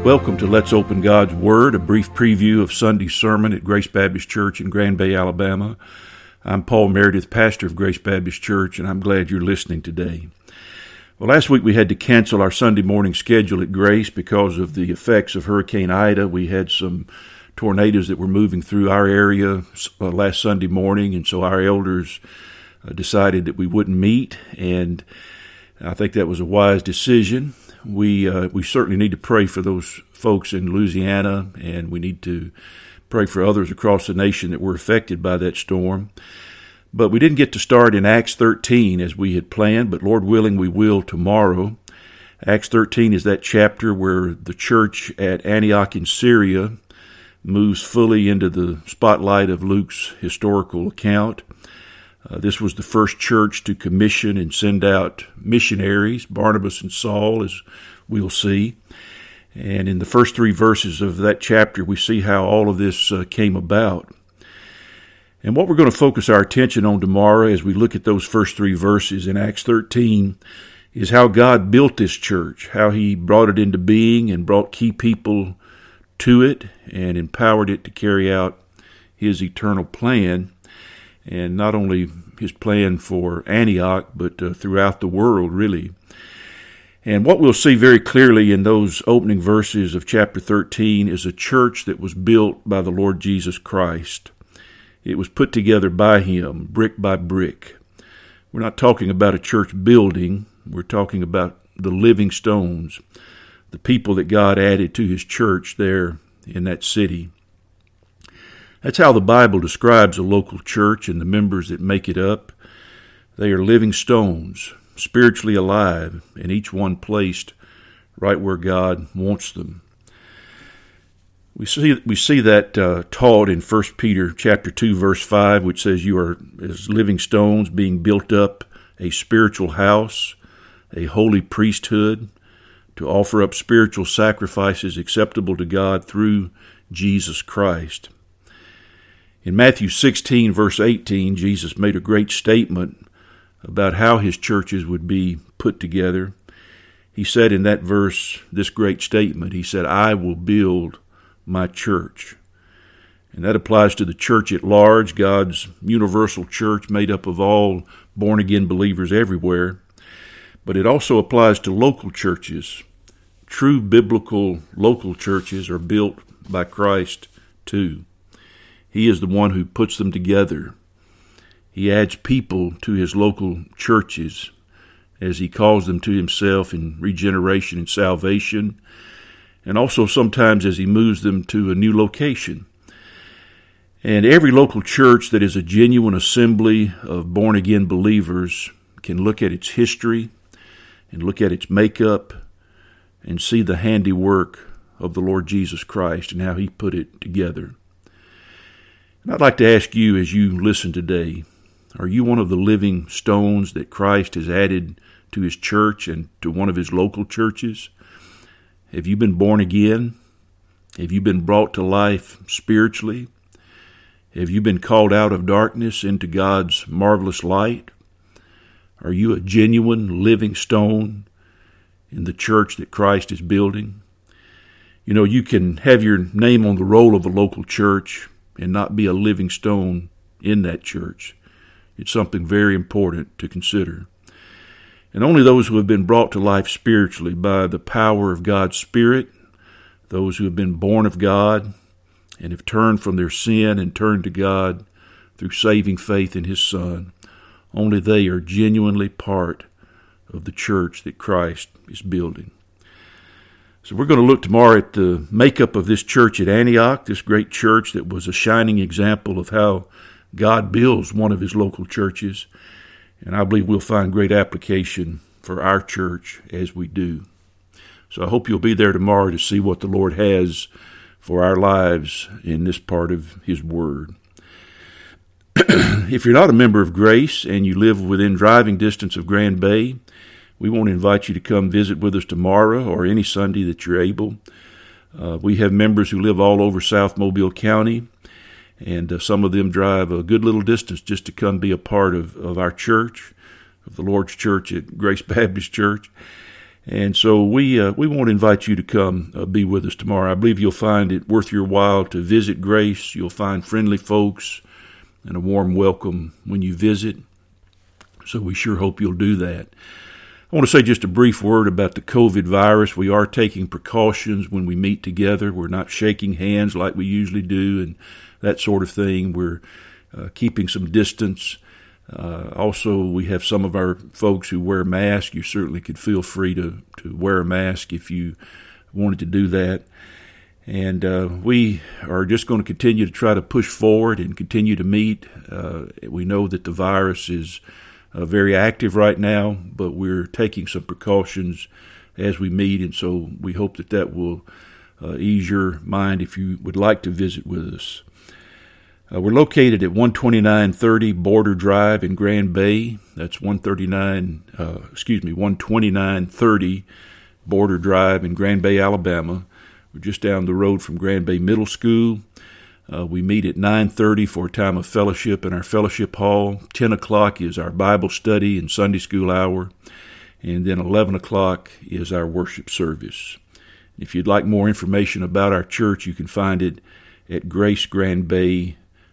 Welcome to Let's Open God's Word, a brief preview of Sunday's sermon at Grace Baptist Church in Grand Bay, Alabama. I'm Paul Meredith, pastor of Grace Baptist Church, and I'm glad you're listening today. Well, last week we had to cancel our Sunday morning schedule at Grace because of the effects of Hurricane Ida. We had some tornadoes that were moving through our area last Sunday morning, and so our elders decided that we wouldn't meet, and I think that was a wise decision. We certainly need to pray for those folks in Louisiana, and we need to pray for others across the nation that were affected by that storm. But we didn't get to start in Acts 13 as we had planned, but Lord willing, we will tomorrow. Acts 13 is that chapter where the church at Antioch in Syria moves fully into the spotlight of Luke's historical account. This was the first church to commission and send out missionaries, Barnabas and Saul, as we'll see. And in the first three verses of that chapter, we see how all of this came about. And what we're going to focus our attention on tomorrow as we look at those first three verses in Acts 13 is how God built this church, how he brought it into being and brought key people to it and empowered it to carry out his eternal plan. And not only his plan for Antioch, but throughout the world, really. And what we'll see very clearly in those opening verses of chapter 13 is a church that was built by the Lord Jesus Christ. It was put together by him, brick by brick. We're not talking about a church building. We're talking about the living stones, the people that God added to his church there in that city. That's how the Bible describes a local church and the members that make it up. They are living stones, spiritually alive, and each one placed right where God wants them. We see that taught in 1 Peter chapter 2, verse 5, which says you are as living stones being built up a spiritual house, a holy priesthood, to offer up spiritual sacrifices acceptable to God through Jesus Christ. In Matthew 16, verse 18, Jesus made a great statement about how his churches would be put together. He said in that verse, this great statement, he said, I will build my church. And that applies to the church at large, God's universal church made up of all born-again believers everywhere. But it also applies to local churches. True biblical local churches are built by Christ too. He is the one who puts them together. He adds people to his local churches as he calls them to himself in regeneration and salvation, and also sometimes as he moves them to a new location. And every local church that is a genuine assembly of born-again believers can look at its history and look at its makeup and see the handiwork of the Lord Jesus Christ and how he put it together. And I'd like to ask you as you listen today, are you one of the living stones that Christ has added to his church and to one of his local churches? Have you been born again? Have you been brought to life spiritually? Have you been called out of darkness into God's marvelous light? Are you a genuine living stone in the church that Christ is building? You know, you can have your name on the roll of a local church and not be a living stone in that church. It's something very important to consider. And only those who have been brought to life spiritually by the power of God's Spirit, those who have been born of God and have turned from their sin and turned to God through saving faith in his Son, only they are genuinely part of the church that Christ is building. So we're going to look tomorrow at the makeup of this church at Antioch, this great church that was a shining example of how God builds one of his local churches. And I believe we'll find great application for our church as we do. So I hope you'll be there tomorrow to see what the Lord has for our lives in this part of his word. If you're not a member of Grace and you live within driving distance of Grand Bay, we want to invite you to come visit with us tomorrow or any Sunday that you're able. We have members who live all over South Mobile County, and some of them drive a good little distance just to come be a part of our church, of the Lord's church at Grace Baptist Church. And so we want to invite you to come be with us tomorrow. I believe you'll find it worth your while to visit Grace. You'll find friendly folks and a warm welcome when you visit. So we sure hope you'll do that. I want to say just a brief word about the COVID virus. We are taking precautions when we meet together. We're not shaking hands like we usually do and that sort of thing. We're keeping some distance. Also, we have some of our folks who wear masks. You certainly could feel free to wear a mask if you wanted to do that. And we are just going to continue to try to push forward and continue to meet. We know that the virus is very active right now, but we're taking some precautions as we meet, and so we hope that will ease your mind if you would like to visit with us. We're located at 12930 Border Drive in Grand Bay. That's 12930 Border Drive in Grand Bay, Alabama. We're just down the road from Grand Bay Middle School. We meet at 9:30 for a time of fellowship in our fellowship hall. 10 o'clock is our Bible study and Sunday school hour. And then 11 o'clock is our worship service. If you'd like more information about our church, you can find it at gracegrandbay.com.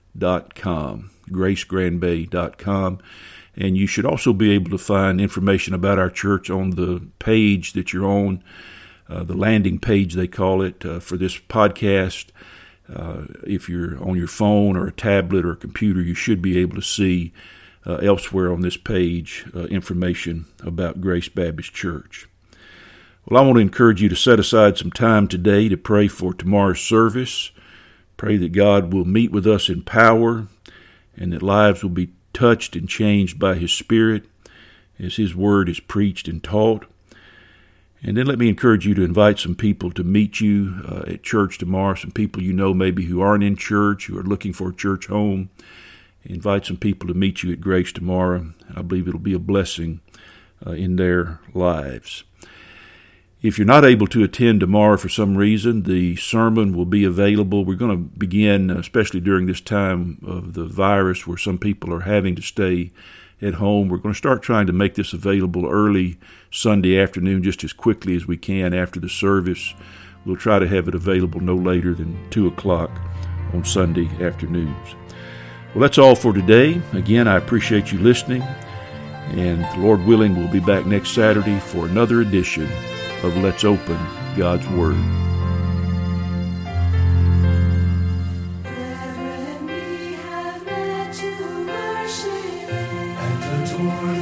gracegrandbay.com. And you should also be able to find information about our church on the page that you're on, the landing page they call it, for this podcast. If you're on your phone or a tablet or a computer, you should be able to see elsewhere on this page information about Grace Baptist Church. Well, I want to encourage you to set aside some time today to pray for tomorrow's service. Pray that God will meet with us in power and that lives will be touched and changed by His Spirit as His Word is preached and taught. And then let me encourage you to invite some people to meet you at church tomorrow, some people you know maybe who aren't in church, who are looking for a church home. Invite some people to meet you at Grace tomorrow. I believe it'll be a blessing in their lives. If you're not able to attend tomorrow for some reason, the sermon will be available. We're going to begin, especially during this time of the virus where some people are having to stay at home, we're going to start trying to make this available early Sunday afternoon, just as quickly as we can after the service. We'll try to have it available no later than 2 o'clock on Sunday afternoons. Well, that's all for today. Again, I appreciate you listening, and Lord willing, we'll be back next Saturday for another edition of Let's Open God's Word. Adore